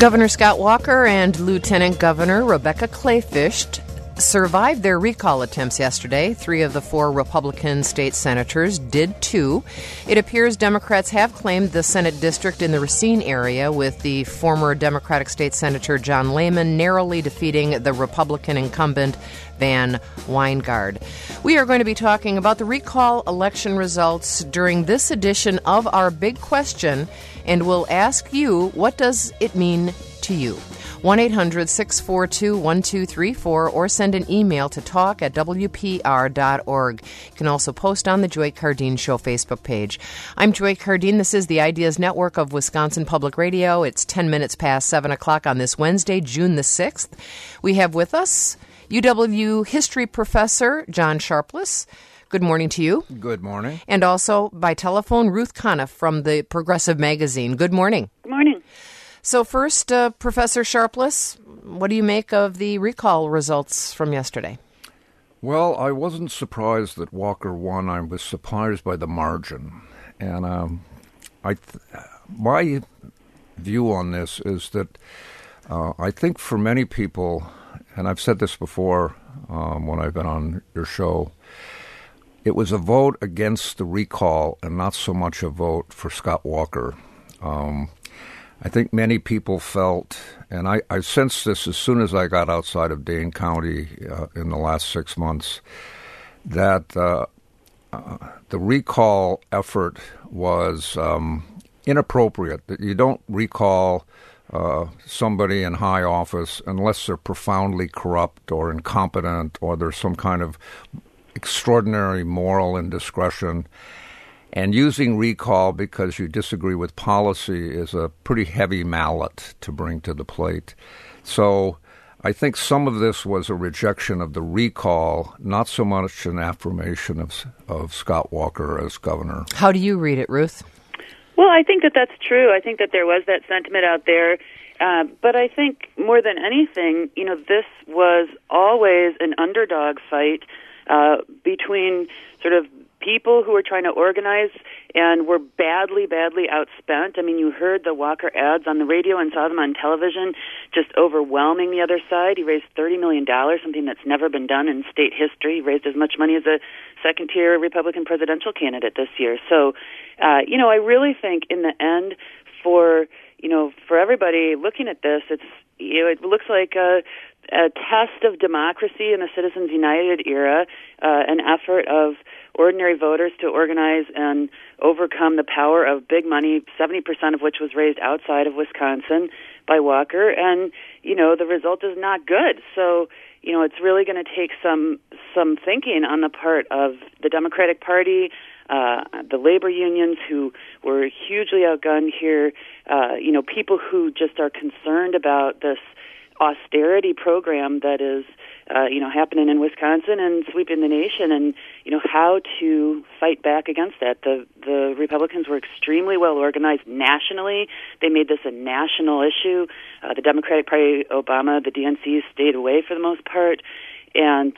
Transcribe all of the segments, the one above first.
Governor Scott Walker and Lieutenant Governor Rebecca Kleefisch survived their recall attempts yesterday. 3 of the 4 Republican state senators did too. It appears Democrats have claimed the Senate district in the Racine area, with the former Democratic state senator John Lehman narrowly defeating the Republican incumbent Van Weingard. We are going to be talking about the recall election results during this edition of Our Big Question, and we'll ask you, what does it mean to you? 1-800-642-1234 or send an email to talk@wpr.org. You can also post on the Joy Cardeen Show Facebook page. I'm Joy Cardeen. This is the Ideas Network of Wisconsin Public Radio. It's 10 minutes past 7 o'clock on this Wednesday, June the 6th. We have with us UW history professor John Sharpless. Good morning to you. Good morning. And also by telephone, Ruth Conniff from the Progressive Magazine. Good morning. Good morning. So first, Professor Sharpless, what do you make of the recall results from yesterday? Well, I wasn't surprised that Walker won. I was surprised by the margin. And my view on this is that I think for many people, and I've said this before when I've been on your show, it was a vote against the recall and not so much a vote for Scott Walker. I think many people felt, and I sensed this as soon as I got outside of Dane County in the last 6 months, that the recall effort was inappropriate, that you don't recall somebody in high office unless they're profoundly corrupt or incompetent or there's some kind of extraordinary moral indiscretion. And using recall because you disagree with policy is a pretty heavy mallet to bring to the plate. So I think some of this was a rejection of the recall, not so much an affirmation of Scott Walker as governor. How do you read it, Ruth? Well, I think that that's true. I think that there was that sentiment out there. But I think more than anything, this was always an underdog fight between sort of people who were trying to organize and were badly, badly outspent. I mean, you heard the Walker ads on the radio and saw them on television, just overwhelming the other side. He raised $30 million, something that's never been done in state history. He raised as much money as a second-tier Republican presidential candidate this year. So, I really think in the end, for everybody looking at this, it looks like a test of democracy in the Citizens United era, an effort of ordinary voters to organize and overcome the power of big money, 70% of which was raised outside of Wisconsin by Walker. And, the result is not good. So, it's really going to take some thinking on the part of the Democratic Party, the labor unions who were hugely outgunned here, people who just are concerned about this austerity program that is, happening in Wisconsin and sweeping the nation, and how to fight back against that. The Republicans were extremely well organized nationally. They made this a national issue. The Democratic Party, Obama, the DNC stayed away for the most part, and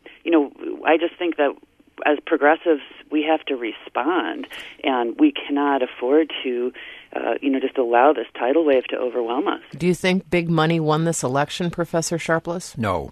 I just think that as progressives, we have to respond, and we cannot afford to just allow this tidal wave to overwhelm us. Do you think big money won this election, Professor Sharpless? No.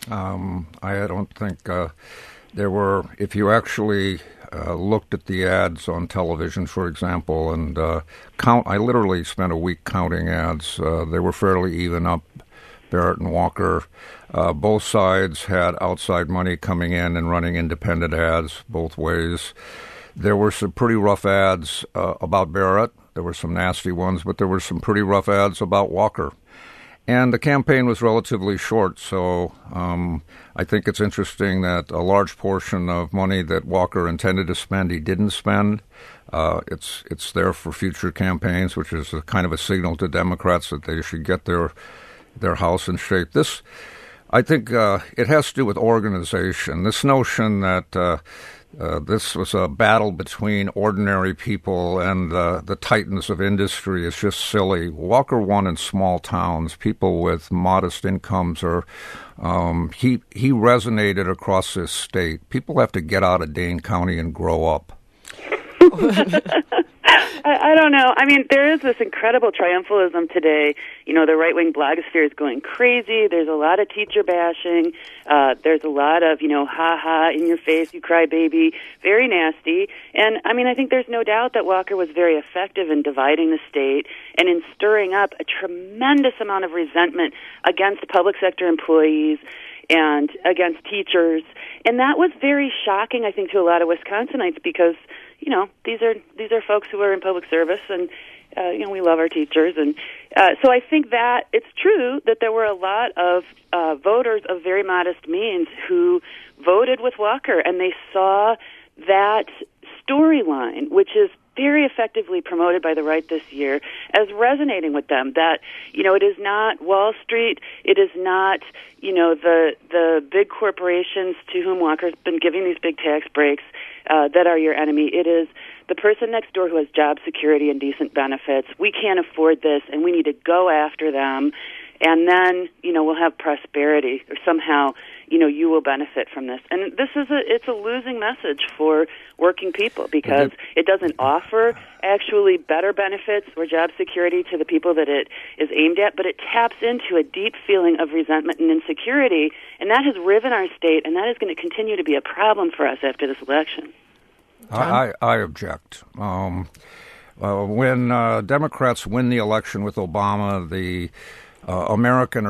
I don't think there were, if you actually looked at the ads on television, for example, and I literally spent a week counting ads. They were fairly even up, Barrett and Walker. Both sides had outside money coming in and running independent ads both ways. There were some pretty rough ads about Barrett. There were some nasty ones, but there were some pretty rough ads about Walker. And the campaign was relatively short, so I think it's interesting that a large portion of money that Walker intended to spend, he didn't spend. It's there for future campaigns, which is a kind of a signal to Democrats that they should get their house in shape. I think it has to do with organization. This notion that this was a battle between ordinary people and the titans of industry is just silly. Walker won in small towns. People with modest incomes he resonated across this state. People have to get out of Dane County and grow up. I don't know. I mean, there is this incredible triumphalism today. You know, the right-wing blogosphere is going crazy. There's a lot of teacher bashing. There's a lot of, ha-ha, in your face, you cry baby, very nasty. And, I mean, I think there's no doubt that Walker was very effective in dividing the state and in stirring up a tremendous amount of resentment against public sector employees and against teachers. And that was very shocking, I think, to a lot of Wisconsinites because, these are folks who are in public service and, we love our teachers. And so I think that it's true that there were a lot of voters of very modest means who voted with Walker, and they saw that storyline, which is very effectively promoted by the right this year, as resonating with them. That, it is not Wall Street, it is not, the big corporations to whom Walker's been giving these big tax breaks that are your enemy. It is the person next door who has job security and decent benefits. We can't afford this, and we need to go after them, and then, we'll have prosperity, or somehow, you will benefit from this. And it's a losing message for working people because it doesn't offer actually better benefits or job security to the people that it is aimed at, but it taps into a deep feeling of resentment and insecurity, and that has riven our state, and that is going to continue to be a problem for us after this election. I object. When Democrats win the election with Obama, the Americans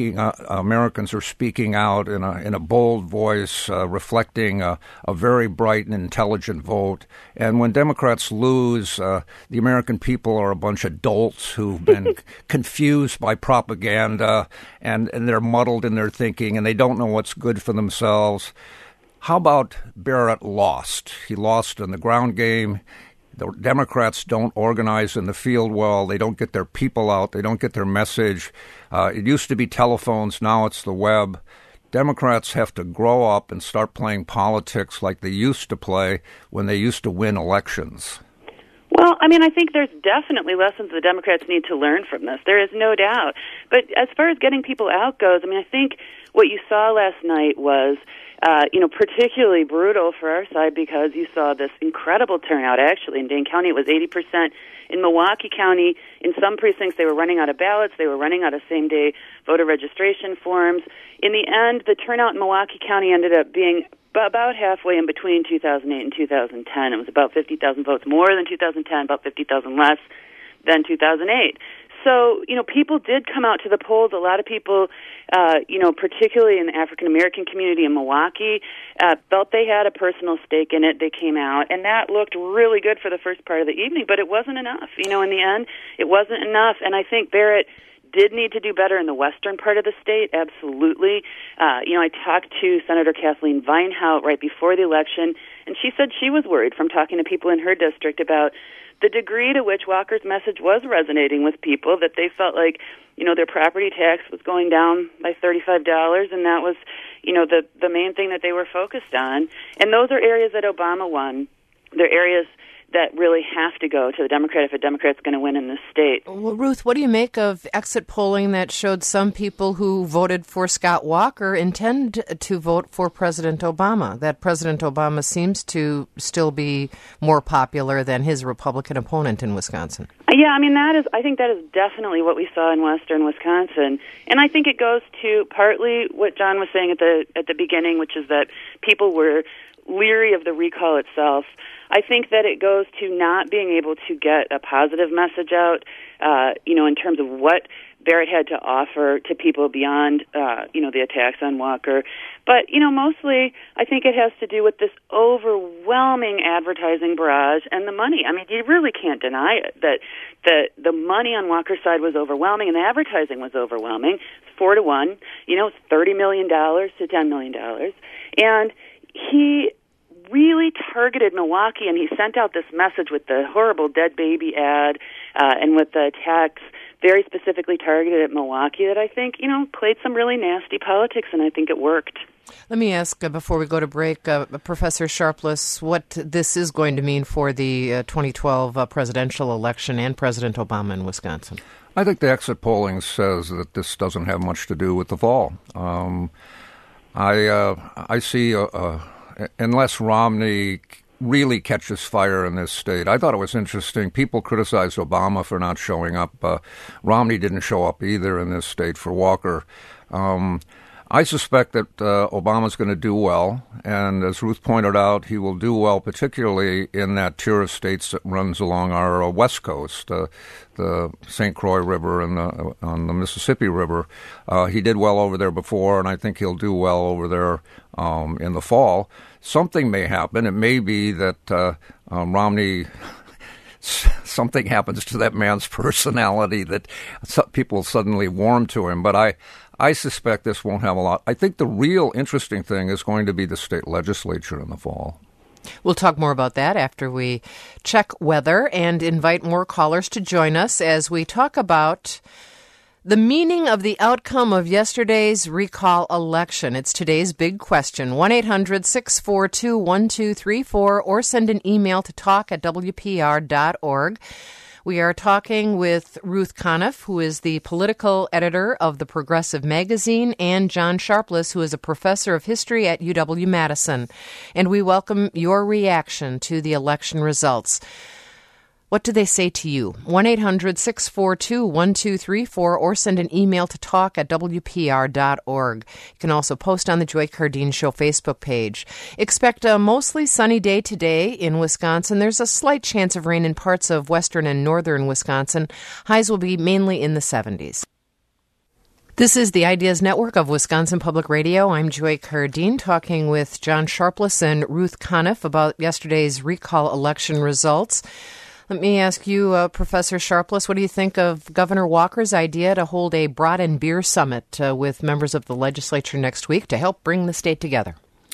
are speaking out in a bold voice, reflecting a very bright and intelligent vote. And when Democrats lose, the American people are a bunch of dolts who've been confused by propaganda, and they're muddled in their thinking, and they don't know what's good for themselves. How about Barrett lost? He lost in the ground game. The Democrats don't organize in the field well. They don't get their people out. They don't get their message. It used to be telephones. Now it's the web. Democrats have to grow up and start playing politics like they used to play when they used to win elections. Well, I mean, I think there's definitely lessons the Democrats need to learn from this. There is no doubt. But as far as getting people out goes, I mean, I think what you saw last night was particularly brutal for our side because you saw this incredible turnout. Actually, in Dane County, it was 80%. In Milwaukee County, in some precincts, they were running out of ballots. They were running out of same-day voter registration forms. In the end, the turnout in Milwaukee County ended up being about halfway in between 2008 and 2010. It was about 50,000 votes more than 2010, about 50,000 less than 2008. So, people did come out to the polls. A lot of people, particularly in the African-American community in Milwaukee, felt they had a personal stake in it. They came out, and that looked really good for the first part of the evening, but it wasn't enough. In the end, it wasn't enough, and I think Barrett did need to do better in the western part of the state, absolutely. I talked to Senator Kathleen Vinehout right before the election, and she said she was worried from talking to people in her district about the degree to which Walker's message was resonating with people, that they felt like, their property tax was going down by $35, and that was, the main thing that they were focused on. And those are areas that Obama won. They're areas that really have to go to the Democrat if a Democrat's going to win in this state. Well, Ruth, what do you make of exit polling that showed some people who voted for Scott Walker intend to vote for President Obama, that President Obama seems to still be more popular than his Republican opponent in Wisconsin? Yeah, I mean, I think that is definitely what we saw in western Wisconsin. And I think it goes to partly what John was saying at the beginning, which is that people were leery of the recall itself. I think that it goes to not being able to get a positive message out, in terms of what Barrett had to offer to people beyond, the attacks on Walker. But, mostly I think it has to do with this overwhelming advertising barrage and the money. I mean, you really can't deny it, that the money on Walker's side was overwhelming and the advertising was overwhelming. It's 4-1, it's $30 million to $10 million. And he really targeted Milwaukee, and he sent out this message with the horrible dead baby ad and with the attacks very specifically targeted at Milwaukee that I think, played some really nasty politics, and I think it worked. Let me ask, before we go to break, Professor Sharpless, what this is going to mean for the 2012 presidential election and President Obama in Wisconsin. I think the exit polling says that this doesn't have much to do with the fall. I see unless Romney really catches fire in this state. I thought it was interesting. People criticized Obama for not showing up. Romney didn't show up either in this state for Walker. I suspect that Obama's going to do well, and as Ruth pointed out, he will do well, particularly in that tier of states that runs along our west coast, the St. Croix River and on the Mississippi River. He did well over there before, and I think he'll do well over there in the fall. Something may happen. It may be that Romney... something happens to that man's personality that people suddenly warm to him, but I suspect this won't have a lot. I think the real interesting thing is going to be the state legislature in the fall. We'll talk more about that after we check weather and invite more callers to join us as we talk about the meaning of the outcome of yesterday's recall election. It's today's big question. 1-800-642-1234 or send an email to talk@wpr.org. We are talking with Ruth Conniff, who is the political editor of the Progressive Magazine, and John Sharpless, who is a professor of history at UW-Madison. And we welcome your reaction to the election results. What do they say to you? 1-800-642-1234 or send an email to talk@wpr.org. You can also post on the Joy Cardine Show Facebook page. Expect a mostly sunny day today in Wisconsin. There's a slight chance of rain in parts of western and northern Wisconsin. Highs will be mainly in the 70s. This is the Ideas Network of Wisconsin Public Radio. I'm Joy Cardine talking with John Sharpless and Ruth Conniff about yesterday's recall election results. Let me ask you, Professor Sharpless, what do you think of Governor Walker's idea to hold a Brat and Beer Summit with members of the legislature next week to help bring the state together?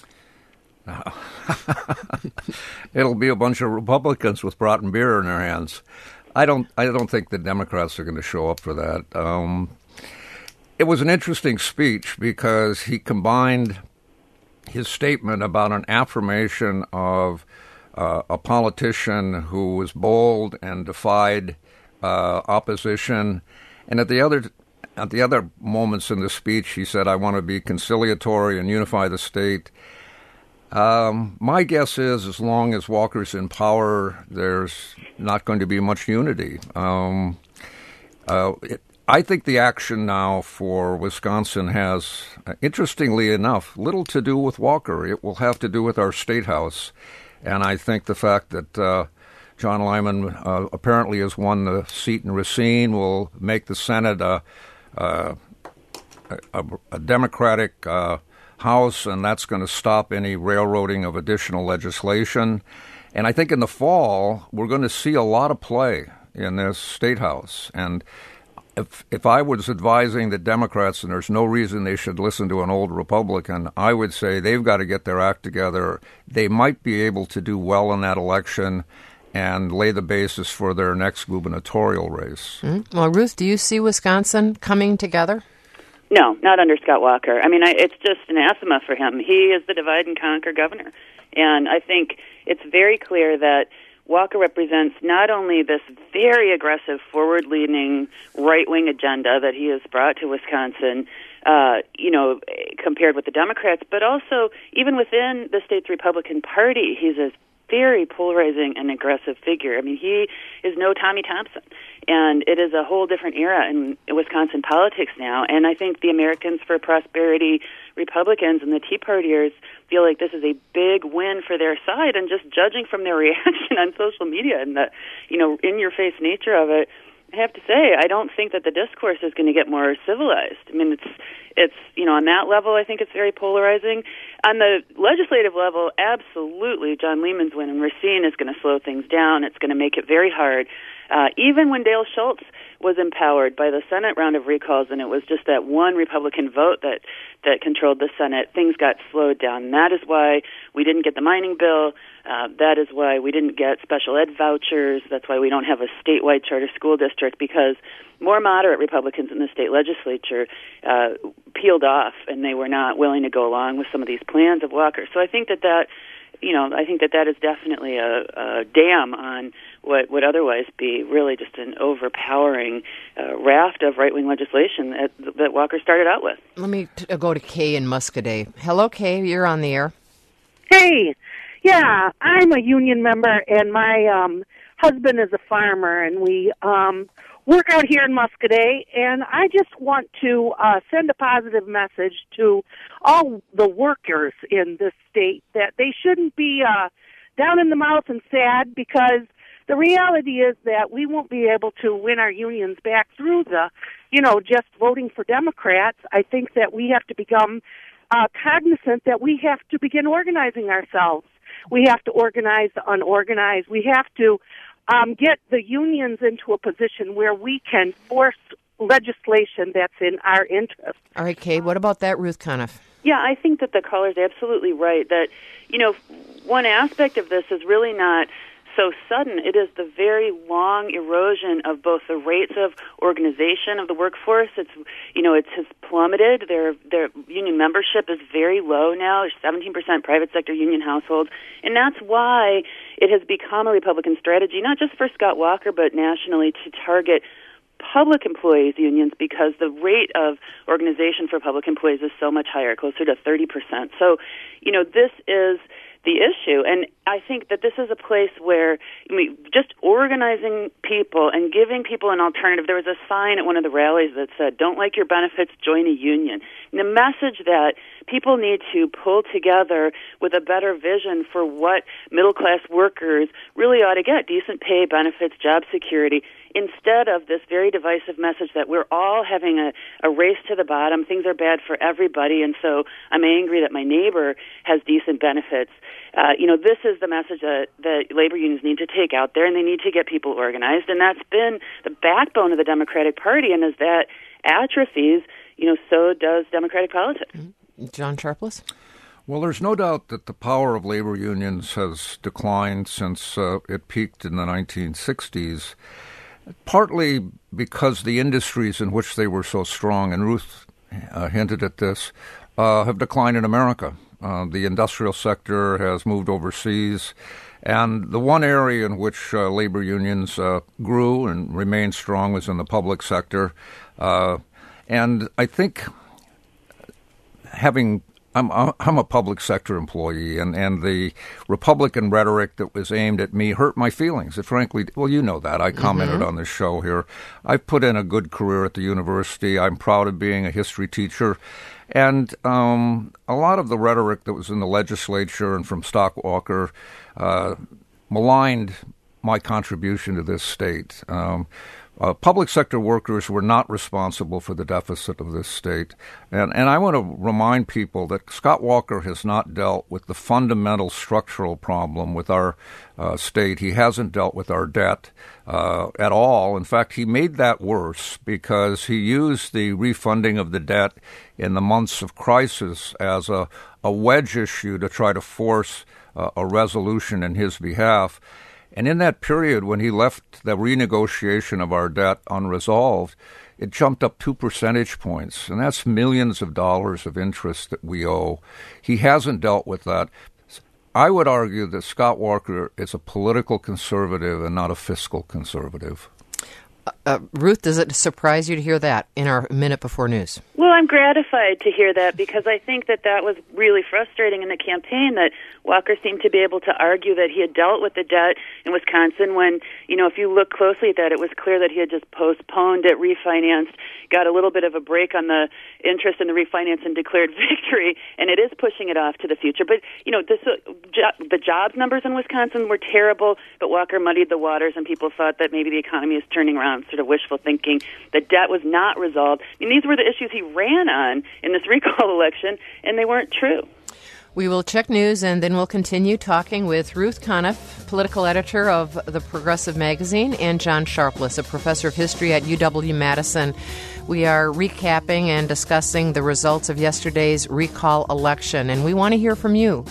It'll be a bunch of Republicans with brat and beer in their hands. I don't think the Democrats are going to show up for that. It was an interesting speech because he combined his statement about an affirmation of a politician who was bold and defied opposition, and at the other moments in the speech, he said, "I want to be conciliatory and unify the state." My guess is, as long as Walker's in power, there's not going to be much unity. I think the action now for Wisconsin has, interestingly enough, little to do with Walker. It will have to do with our state house. And I think the fact that John Lyman apparently has won the seat in Racine will make the Senate a Democratic House, and that's going to stop any railroading of additional legislation. And I think in the fall, we're going to see a lot of play in this state house. And if I was advising the Democrats, and there's no reason they should listen to an old Republican, I would say they've got to get their act together. They might be able to do well in that election and lay the basis for their next gubernatorial race. Mm-hmm. Well, Ruth, do you see Wisconsin coming together? No, not under Scott Walker. I mean, it's just anathema for him. He is the divide and conquer governor. And I think it's very clear that Walker represents not only this very aggressive, forward-leaning, right-wing agenda that he has brought to Wisconsin, compared with the Democrats, but also even within the state's Republican Party, he's a very polarizing and aggressive figure. I mean, he is no Tommy Thompson, and it is a whole different era in Wisconsin politics now. And I think the Americans for Prosperity Republicans and the Tea Partiers feel like this is a big win for their side, and just judging from their reaction on social media and the, in-your-face nature of it, I have to say, I don't think that the discourse is going to get more civilized. I mean, it's on that level, I think it's very polarizing. On the legislative level, absolutely, John Lehman's win in Racine is going to slow things down. It's going to make it very hard. Even when Dale Schultz was empowered by the Senate round of recalls, and it was just that one Republican vote that controlled the Senate, things got slowed down. And that is why we didn't get the mining bill. That is why we didn't get special ed vouchers. That's why we don't have a statewide charter school district, because more moderate Republicans in the state legislature peeled off, and they were not willing to go along with some of these plans of Walker. So I think that is definitely a dam on what would otherwise be really just an overpowering raft of right-wing legislation that Walker started out with. Let me go to Kay in Muscoda. Hello, Kay. You're on the air. Hey. Yeah, I'm a union member, and my husband is a farmer, and we work out here in Muscadet, and I just want to send a positive message to all the workers in this state that they shouldn't be down in the mouth and sad, because the reality is that we won't be able to win our unions back through just voting for Democrats. I think that we have to become cognizant that we have to begin organizing ourselves. We have to organize the unorganized. We have to get the unions into a position where we can force legislation that's in our interest. All right, Kay, what about that, Ruth Conniff? Yeah, I think that the caller's absolutely right that, one aspect of this is really not so sudden. It is the very long erosion of both the rates of organization of the workforce. It has plummeted. Their union membership is very low now. There's 17% private sector union households, and that's why it has become a Republican strategy, not just for Scott Walker, but nationally, to target public employees' unions, because the rate of organization for public employees is so much higher, closer to 30%. So, this is the issue. And I think that this is a place where just organizing people and giving people an alternative. There was a sign at one of the rallies that said, "Don't like your benefits, join a union." And the message that people need to pull together with a better vision for what middle-class workers really ought to get: decent pay, benefits, job security, instead of this very divisive message that we're all having a race to the bottom. Things are bad for everybody, and so I'm angry that my neighbor has decent benefits. This is the message that labor unions need to take out there, and they need to get people organized. And that's been the backbone of the Democratic Party. And as that atrophies, so does Democratic politics. John Sharpless? Well, there's no doubt that the power of labor unions has declined since it peaked in the 1960s, partly because the industries in which they were so strong, and Ruth hinted at this, have declined in America. The industrial sector has moved overseas, and the one area in which labor unions grew and remained strong was in the public sector. And I think I'm a public sector employee, and the Republican rhetoric that was aimed at me hurt my feelings. It frankly, well, you know that. I commented on this show here. I've put in a good career at the university. I'm proud of being a history teacher. And a lot of the rhetoric that was in the legislature and from Scott Walker maligned my contribution to this state. Public sector workers were not responsible for the deficit of this state. And I want to remind people that Scott Walker has not dealt with the fundamental structural problem with our state. He hasn't dealt with our debt at all. In fact, he made that worse because he used the refunding of the debt in the months of crisis as a wedge issue to try to force a resolution in his behalf. And in that period, when he left the renegotiation of our debt unresolved, it jumped up 2 percentage points, and that's millions of dollars of interest that we owe. He hasn't dealt with that. I would argue that Scott Walker is a political conservative and not a fiscal conservative. Ruth, does it surprise you to hear that in our Minute Before News? Well, I'm gratified to hear that, because I think that was really frustrating in the campaign, that Walker seemed to be able to argue that he had dealt with the debt in Wisconsin when, if you look closely at that, it was clear that he had just postponed it, refinanced, got a little bit of a break on the interest in the refinance and declared victory, and it is pushing it off to the future. But, the jobs numbers in Wisconsin were terrible, but Walker muddied the waters, and people thought that maybe the economy is turning around, sort of wishful thinking. The debt was not resolved. These were the issues he ran on in this recall election, and they weren't true. We will check news, and then we'll continue talking with Ruth Conniff, political editor of the Progressive Magazine, and John Sharpless, a professor of history at UW-Madison. We are recapping and discussing the results of yesterday's recall election, and we want to hear from you.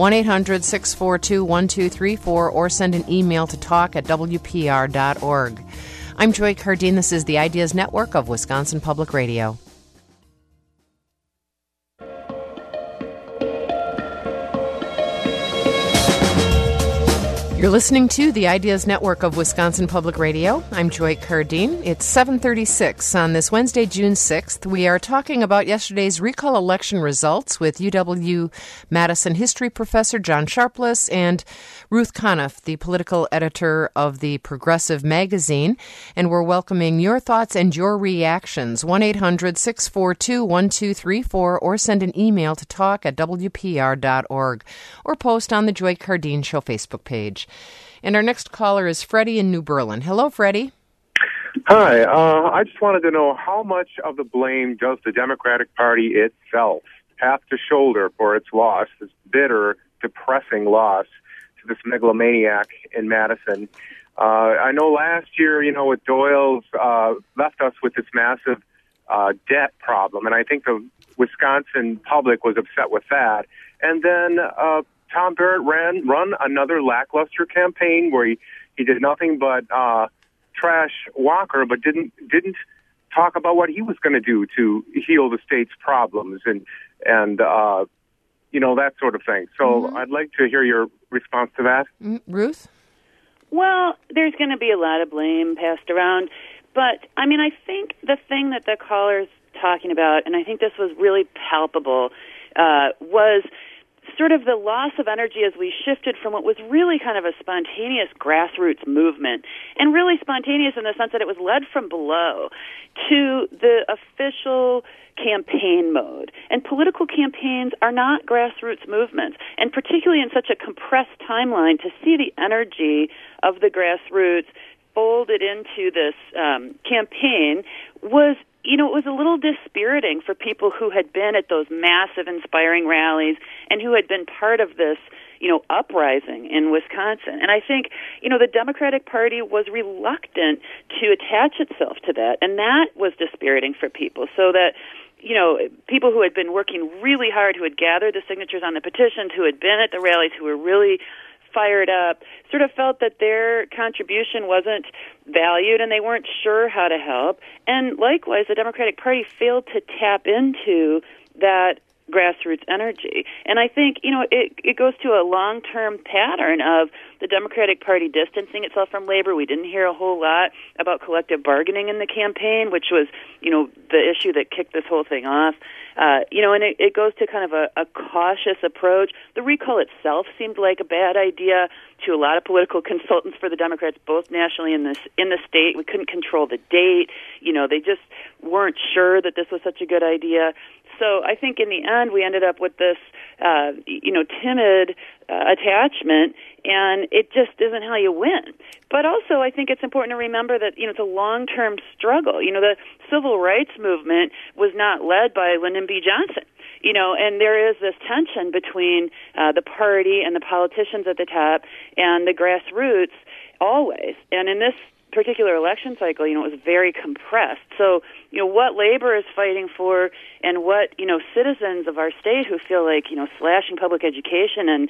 1-800-642-1234, or send an email to talk@wpr.org. I'm Joy Cardine. This is the Ideas Network of Wisconsin Public Radio. You're listening to the Ideas Network of Wisconsin Public Radio. I'm Joy Cardine. It's 7:36 on this Wednesday, June 6th. We are talking about yesterday's recall election results with UW-Madison history professor John Sharpless and Ruth Conniff, the political editor of the Progressive magazine. And we're welcoming your thoughts and your reactions. 1-800-642-1234 or send an email to talk@wpr.org or post on the Joy Cardine Show Facebook page. And our next caller is Freddie in New Berlin. Hello, Freddie. Hi. I just wanted to know how much of the blame does the Democratic Party itself have to shoulder for its loss, this bitter, depressing loss to this megalomaniac in Madison. I know last year, with Doyle's left us with this massive debt problem, and I think the Wisconsin public was upset with that. And then Tom Barrett run another lackluster campaign where he did nothing but trash Walker, but didn't talk about what he was going to do to heal the state's problems and that sort of thing. So I'd like to hear your response to that. Ruth? Well, there's going to be a lot of blame passed around, but I think the thing that the caller's talking about, and I think this was really palpable, was sort of the loss of energy as we shifted from what was really kind of a spontaneous grassroots movement, and really spontaneous in the sense that it was led from below, to the official campaign mode. And political campaigns are not grassroots movements, and particularly in such a compressed timeline, to see the energy of the grassroots folded into this campaign was, it was a little dispiriting for people who had been at those massive, inspiring rallies and who had been part of this, uprising in Wisconsin. And I think, the Democratic Party was reluctant to attach itself to that, and that was dispiriting for people. So that, people who had been working really hard, who had gathered the signatures on the petitions, who had been at the rallies, who were really fired up, sort of felt that their contribution wasn't valued and they weren't sure how to help. And likewise, the Democratic Party failed to tap into that grassroots energy. And I think, it goes to a long-term pattern of the Democratic Party distancing itself from labor. We didn't hear a whole lot about collective bargaining in the campaign, which was, the issue that kicked this whole thing off. And it goes to kind of a cautious approach. The recall itself seemed like a bad idea to a lot of political consultants for the Democrats, both nationally and in the state. We couldn't control the date. They just weren't sure that this was such a good idea. So I think in the end we ended up with this, timid attachment, and it just isn't how you win. But also I think it's important to remember that, it's a long-term struggle. The civil rights movement was not led by Lyndon B. Johnson. And there is this tension between the party and the politicians at the top and the grassroots always. And in this particular election cycle, it was very compressed. So, what labor is fighting for and what, citizens of our state who feel like, slashing public education and,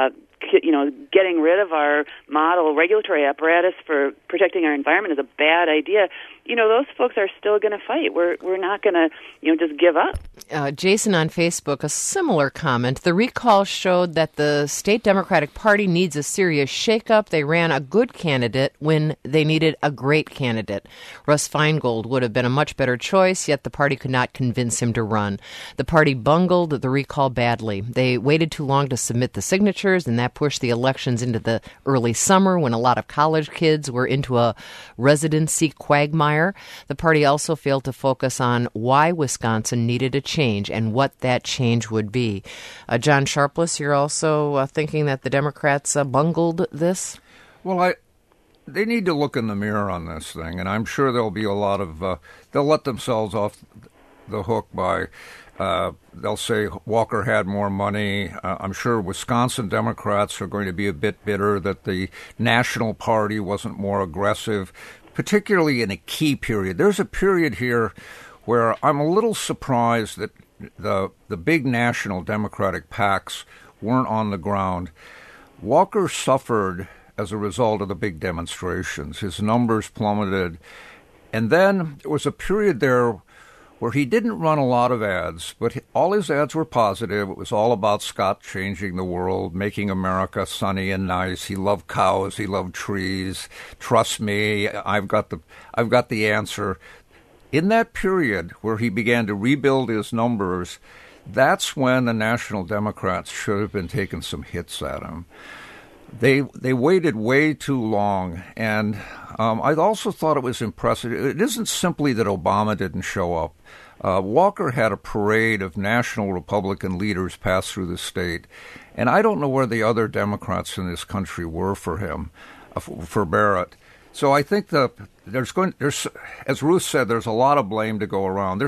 getting rid of our model regulatory apparatus for protecting our environment is a bad idea. Those folks are still going to fight. We're not going to, just give up. Jason on Facebook, a similar comment. The recall showed that the state Democratic Party needs a serious shakeup. They ran a good candidate when they needed a great candidate. Russ Feingold would have been a much better choice, yet the party could not convince him to run. The party bungled the recall badly. They waited too long to submit the signatures, and that pushed the elections into the early summer when a lot of college kids were into a residency quagmire. The party also failed to focus on why Wisconsin needed a change and what that change would be. John Sharpless, you're also thinking that the Democrats bungled this? Well, they need to look in the mirror on this thing, and I'm sure there'll be a lot of they'll let themselves off the hook by they'll say Walker had more money. I'm sure Wisconsin Democrats are going to be a bit bitter that the National Party wasn't more aggressive, particularly in a key period. There's a period here where I'm a little surprised that the big national Democratic PACs weren't on the ground. Walker suffered as a result of the big demonstrations. His numbers plummeted. And then there was a period there where he didn't run a lot of ads, but all his ads were positive. It was all about Scott changing the world, making America sunny and nice. He loved cows. He loved trees. Trust me, I've got the answer. In that period where he began to rebuild his numbers, that's when the National Democrats should have been taking some hits at him. They waited way too long, and I also thought it was impressive. It isn't simply that Obama didn't show up. Walker had a parade of national Republican leaders pass through the state, and I don't know where the other Democrats in this country were for him, for Barrett. So I think there's, as Ruth said, there's a lot of blame to go around.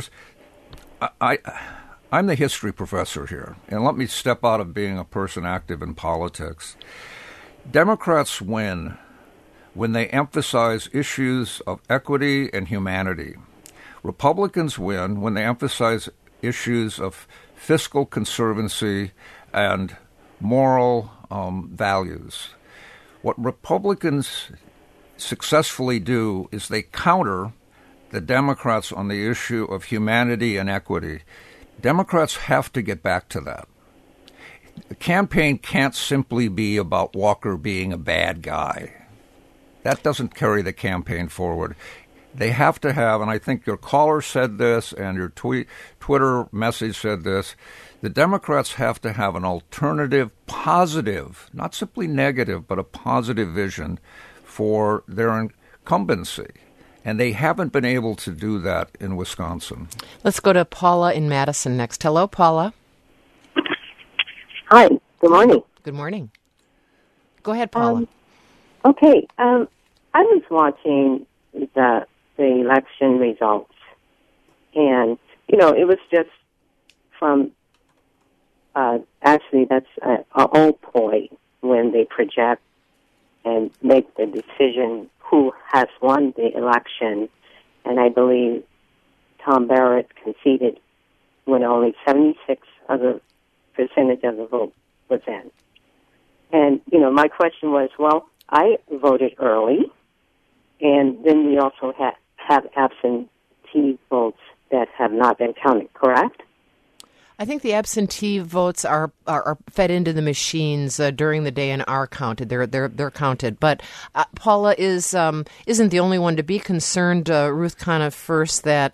I'm the history professor here, and let me step out of being a person active in politics. Democrats win when they emphasize issues of equity and humanity. Republicans win when they emphasize issues of fiscal conservancy and moral values. What Republicans successfully do is they counter the Democrats on the issue of humanity and equity. Democrats have to get back to that. The campaign can't simply be about Walker being a bad guy. That doesn't carry the campaign forward. They have to have, and I think your caller said this and your Twitter message said this, the Democrats have to have an alternative, positive, not simply negative, but a positive vision for their incumbency. And they haven't been able to do that in Wisconsin. Let's go to Paula in Madison next. Hello, Paula. Hi. Good morning. Good morning. Go ahead, Paula. Okay. I was watching the election results, and it was just from actually that's an old point when they project and make the decision who has won the election, and I believe Tom Barrett conceded when only 76% of the vote was in. And, my question was, well, I voted early, and then we also have absentee votes that have not been counted, correct? I think the absentee votes are fed into the machines during the day and are counted. They're counted. But Paula isn't the only one to be concerned. Ruth Conniff first that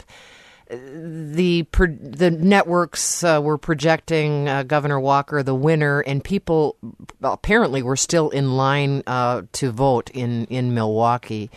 the networks were projecting Governor Walker the winner, and people apparently were still in line to vote in Milwaukee.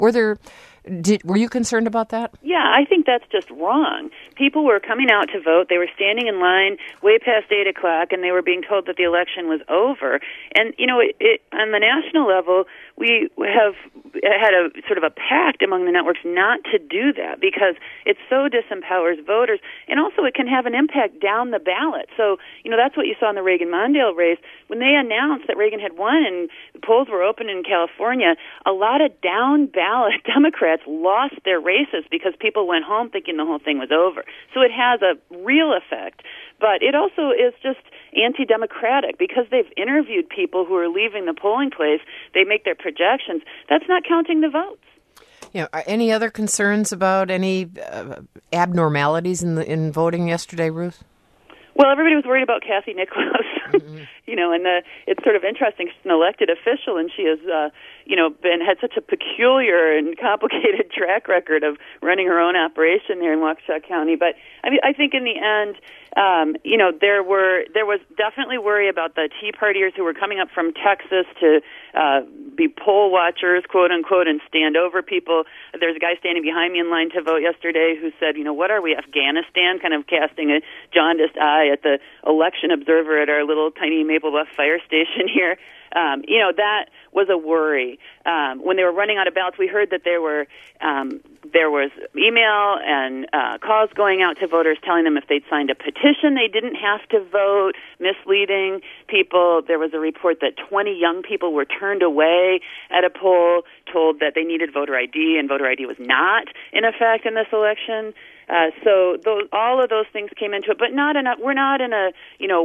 Were you concerned about that? Yeah, I think that's just wrong. People were coming out to vote. They were standing in line way past 8 o'clock, and they were being told that the election was over. And, on the national level, we have had a sort of a pact among the networks not to do that because it so disempowers voters, and also it can have an impact down the ballot. So, that's what you saw in the Reagan-Mondale race. When they announced that Reagan had won and the polls were open in California, a lot of down-ballot Democrats lost their races because people went home thinking the whole thing was over. So it has a real effect. But it also is just anti-democratic because they've interviewed people who are leaving the polling place. They make their projections. That's not counting the votes. Any other concerns about any abnormalities in voting yesterday, Ruth? Well, everybody was worried about Kathy Nicholas, and it's sort of interesting. She's an elected official, and she has, had such a peculiar and complicated track record of running her own operation there in Waukesha County. But I think in the end, there was definitely worry about the Tea Partiers who were coming up from Texas to be poll watchers, quote unquote, and stand over people. There's a guy standing behind me in line to vote yesterday who said, what are we, Afghanistan? Kind of casting a jaundiced eye at the election observer at our little tiny Maple Bluff fire station here. That was a worry. When they were running out of ballots, we heard that there was email and calls going out to voters telling them if they'd signed a petition, they didn't have to vote, misleading people. There was a report that 20 young people were turned away at a poll, told that they needed voter ID, and voter ID was not in effect in this election. So all of those things came into it, but we're not in a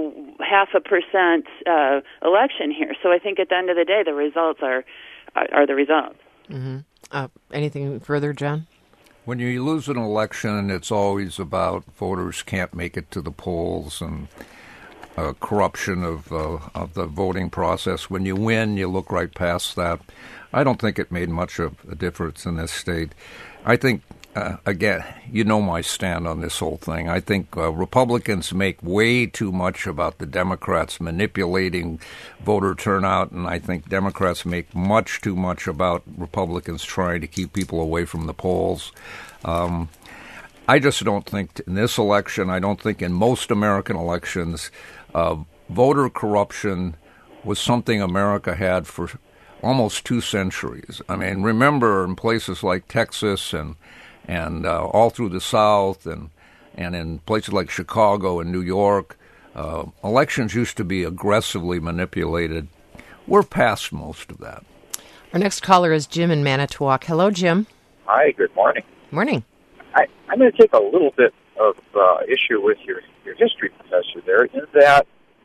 0.5% election here. So I think at the end of the day, the results are the results. Mm-hmm. Anything further, John? When you lose an election, it's always about voters can't make it to the polls and corruption of the voting process. When you win, you look right past that. I don't think it made much of a difference in this state. I think, again, you know my stand on this whole thing. I think Republicans make way too much about the Democrats manipulating voter turnout, and I think Democrats make much too much about Republicans trying to keep people away from the polls. I just don't think in this election, I don't think in most American elections, voter corruption was something America had for almost 2 centuries. I mean, remember in places like Texas and all through the South and in places like Chicago and New York, elections used to be aggressively manipulated. We're past most of that. Our next caller is Jim in Manitowoc. Hello, Jim. Hi, good morning. Morning. I'm going to take a little bit of issue with your history professor there, in that,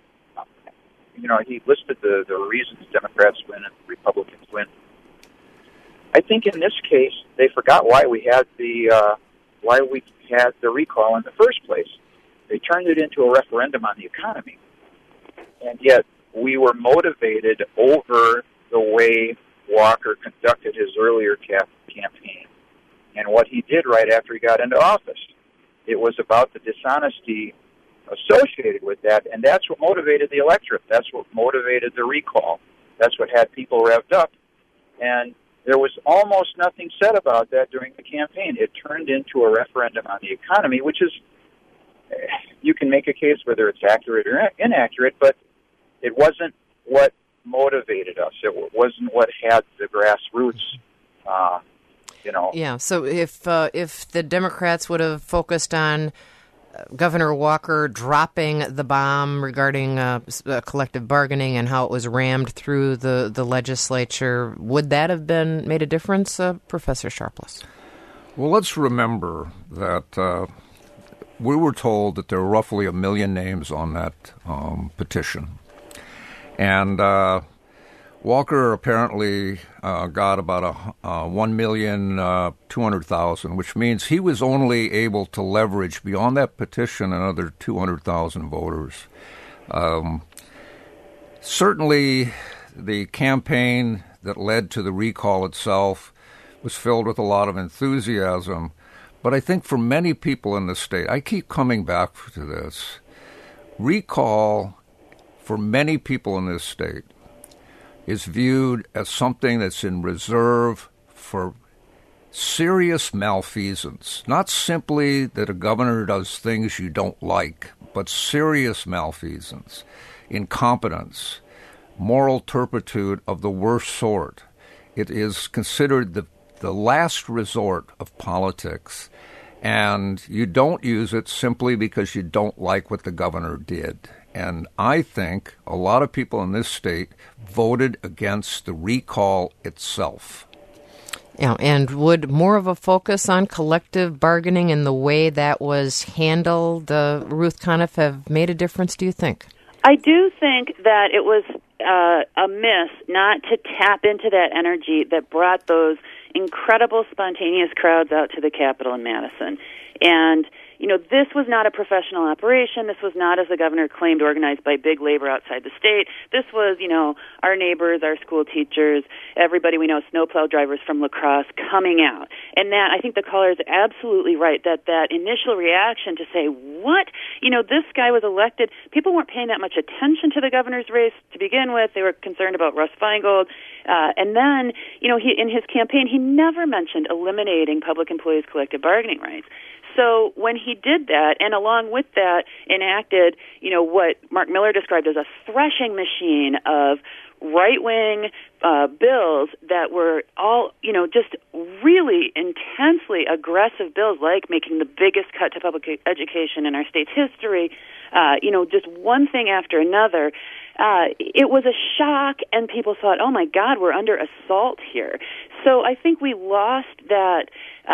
he listed the reasons Democrats win and Republicans win. I think in this case they forgot why we had the recall in the first place. They turned it into a referendum on the economy, and yet we were motivated over the way Walker conducted his earlier campaign and what he did right after he got into office. It was about the dishonesty associated with that, and that's what motivated the electorate. That's what motivated the recall. That's what had people revved up. And there was almost nothing said about that during the campaign. It turned into a referendum on the economy, which is, you can make a case whether it's accurate or inaccurate, but it wasn't what motivated us. It wasn't what had the grassroots, Yeah, so if the Democrats would have focused on Governor Walker dropping the bomb regarding collective bargaining and how it was rammed through the legislature, would that have made a difference, Professor Sharpless? Well, let's remember that we were told that there were roughly 1 million names on that petition. And Walker apparently got about 1,200,000, which means he was only able to leverage beyond that petition another 200,000 voters. Certainly, the campaign that led to the recall itself was filled with a lot of enthusiasm, but I think for many people in the state, I keep coming back to this, recall for many people in this state is viewed as something that's in reserve for serious malfeasance. Not simply that a governor does things you don't like, but serious malfeasance, incompetence, moral turpitude of the worst sort. It is considered the last resort of politics, and you don't use it simply because you don't like what the governor did. And I think a lot of people in this state voted against the recall itself. Yeah, and would more of a focus on collective bargaining and the way that was handled, Ruth Conniff, have made a difference, do you think? I do think that it was a miss not to tap into that energy that brought those incredible spontaneous crowds out to the Capitol in Madison. And this was not a professional operation. This was not, as the governor claimed, organized by big labor outside the state. This was, our neighbors, our school teachers, everybody we know, snowplow drivers from La Crosse coming out. And that, I think the caller is absolutely right, that initial reaction to say, what? This guy was elected. People weren't paying that much attention to the governor's race to begin with. They were concerned about Russ Feingold. And then, he in his campaign, he never mentioned eliminating public employees' collective bargaining rights. So when he did that, and along with that enacted, what Mark Miller described as a threshing machine of right-wing bills that were all, just really intensely aggressive bills, like making the biggest cut to public education in our state's history, just one thing after another. It was a shock, and people thought, oh, my God, we're under assault here. So I think we lost that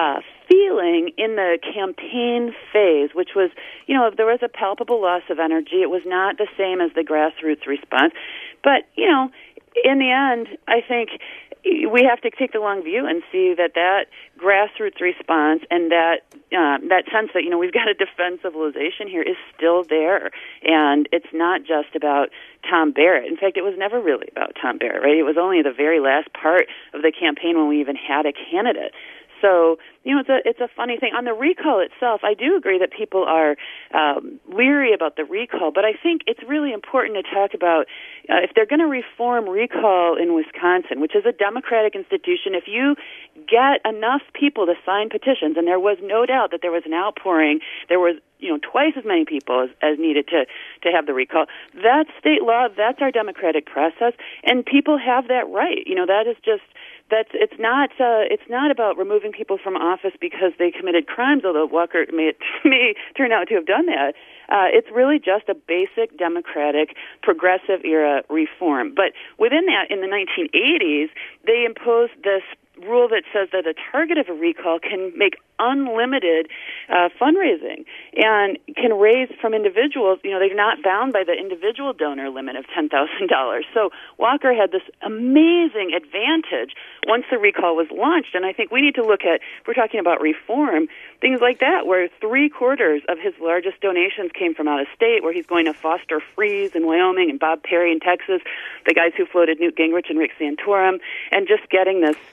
feeling in the campaign phase, which was, there was a palpable loss of energy. It was not the same as the grassroots response. But, in the end, I think we have to take the long view and see that grassroots response and that sense that, we've got to defend civilization here is still there. And it's not just about Tom Barrett. In fact, it was never really about Tom Barrett, right? It was only the very last part of the campaign when we even had a candidate. So, it's a funny thing. On the recall itself, I do agree that people are leery about the recall, but I think it's really important to talk about if they're going to reform recall in Wisconsin, which is a democratic institution, if you get enough people to sign petitions, and there was no doubt that there was an outpouring, there was twice as many people as needed to have the recall. That's state law. That's our democratic process, and people have that right. That is just. It's not about removing people from office because they committed crimes, although Walker may turn out to have done that. It's really just a basic democratic progressive era reform. But within that, in the 1980s, they imposed this rule that says that a target of a recall can make unlimited fundraising and can raise from individuals. They're not bound by the individual donor limit of $10,000. So Walker had this amazing advantage once the recall was launched. And I think we need to look at, if we're talking about reform, things like that, where 3/4 of his largest donations came from out of state, where he's going to Foster Freeze in Wyoming and Bob Perry in Texas, the guys who floated Newt Gingrich and Rick Santorum, and just getting this,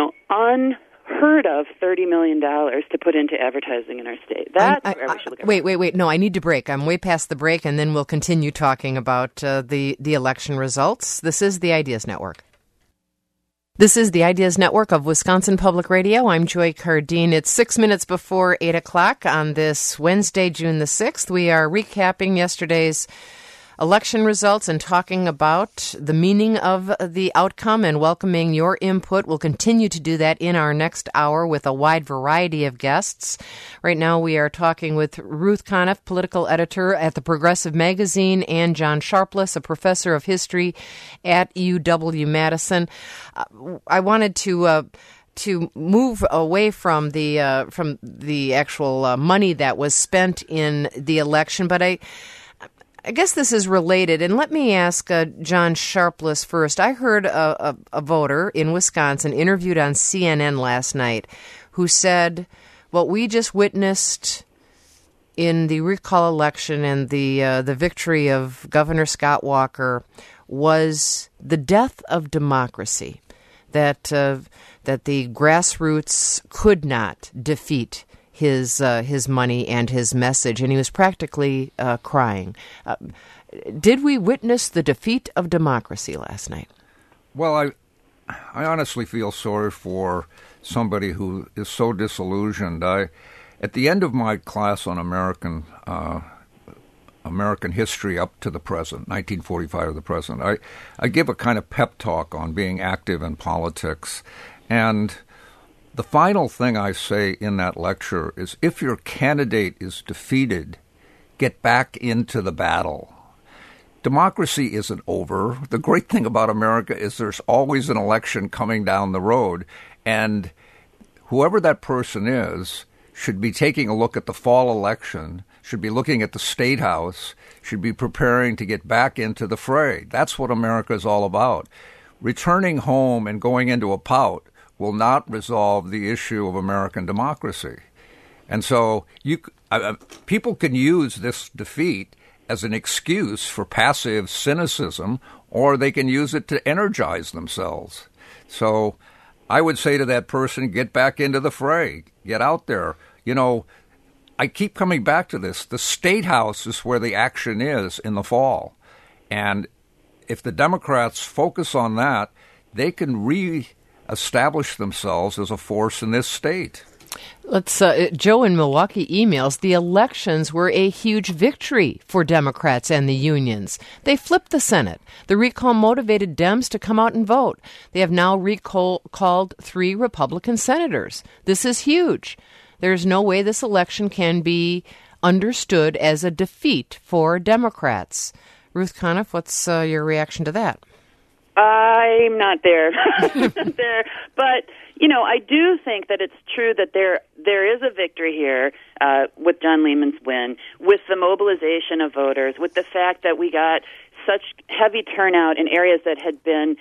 unheard of $30 million to put into advertising in our state. That's where we should look at. Wait. No, I need to break. I'm way past the break, and then we'll continue talking about the election results. This is the Ideas Network. This is the Ideas Network of Wisconsin Public Radio. I'm Joy Cardine. It's 6 minutes before 8 o'clock on this Wednesday, June the 6th. We are recapping yesterday's election results and talking about the meaning of the outcome and welcoming your input. We'll continue to do that in our next hour with a wide variety of guests. Right now we are talking with Ruth Conniff, political editor at the Progressive Magazine, and John Sharpless, a professor of history at UW-Madison. I wanted to move away from the actual money that was spent in the election, but I guess this is related, and let me ask John Sharpless first. I heard a voter in Wisconsin interviewed on CNN last night who said, what we just witnessed in the recall election and the victory of Governor Scott Walker was the death of democracy, that the grassroots could not defeat his money and his message, and he was practically crying. Did we witness the defeat of democracy last night? Well, I honestly feel sorry for somebody who is so disillusioned. At the end of my class on American history up to the present, 1945 to the present, I give a kind of pep talk on being active in politics, and the final thing I say in that lecture is, if your candidate is defeated, get back into the battle. Democracy isn't over. The great thing about America is there's always an election coming down the road, and whoever that person is should be taking a look at the fall election, should be looking at the State House, should be preparing to get back into the fray. That's what America is all about. Returning home and going into a pout will not resolve the issue of American democracy. And so people can use this defeat as an excuse for passive cynicism, or they can use it to energize themselves. So I would say to that person, get back into the fray, get out there. I keep coming back to this. The State House is where the action is in the fall. And if the Democrats focus on that, they can establish themselves as a force in this state. Let's. Joe in Milwaukee emails, the elections were a huge victory for Democrats and the unions. They flipped the Senate. The recall motivated Dems to come out and vote. They have now recalled 3 Republican senators. This is huge. There's no way this election can be understood as a defeat for Democrats. Ruth Conniff, what's your reaction to that? I'm not there. But, I do think that it's true that there is a victory here with John Lehman's win, with the mobilization of voters, with the fact that we got such heavy turnout in areas that had been,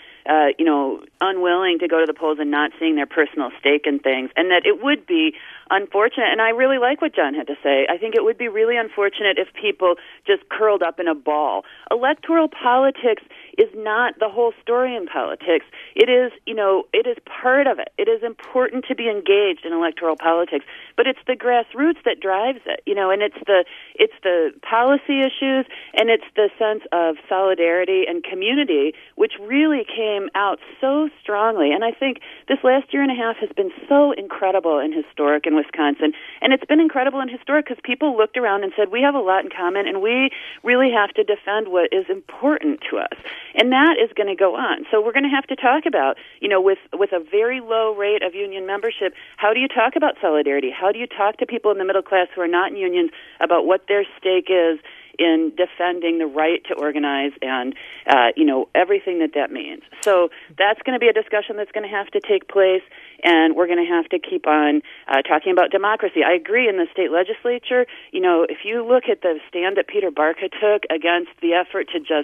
unwilling to go to the polls and not seeing their personal stake in things, and that it would be unfortunate. And I really like what John had to say. I think it would be really unfortunate if people just curled up in a ball. Electoral politics is not the whole story in politics. It is, it is part of it. It is important to be engaged in electoral politics, but it's the grassroots that drives it, and it's the policy issues, and it's the sense of solidarity and community, which really came out so strongly. And I think this last year and a half has been so incredible and historic in Wisconsin, and it's been incredible and historic because people looked around and said, we have a lot in common, and we really have to defend what is important to us. And that is going to go on. So we're going to have to talk about, with a very low rate of union membership, how do you talk about solidarity? How do you talk to people in the middle class who are not in unions about what their stake is in defending the right to organize and, everything that means. So that's going to be a discussion that's going to have to take place, and we're going to have to keep on talking about democracy. I agree in the state legislature, if you look at the stand that Peter Barca took against the effort to just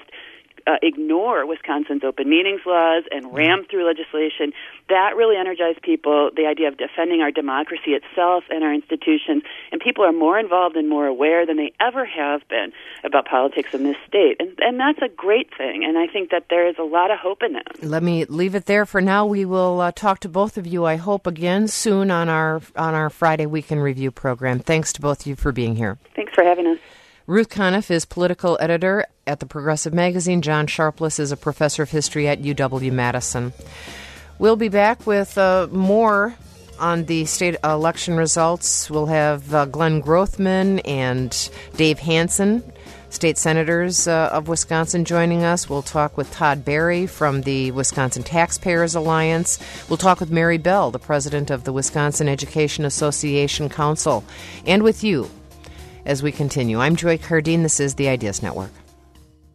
ignore Wisconsin's open meetings laws and ram through legislation, that really energized people, the idea of defending our democracy itself and our institutions, and people are more involved and more aware than they ever have been about politics in this state. And that's a great thing, and I think that there is a lot of hope in that. Let me leave it there for now. We will talk to both of you, I hope, again soon on our Friday Weekend Review program. Thanks to both of you for being here. Thanks for having us. Ruth Conniff is political editor at the Progressive Magazine. John Sharpless is a professor of history at UW-Madison. We'll be back with more on the state election results. We'll have Glenn Grothman and Dave Hansen, state senators of Wisconsin, joining us. We'll talk with Todd Berry from the Wisconsin Taxpayers Alliance. We'll talk with Mary Bell, the president of the Wisconsin Education Association Council, and with you as we continue. I'm Joy Cardine. This is the Ideas Network.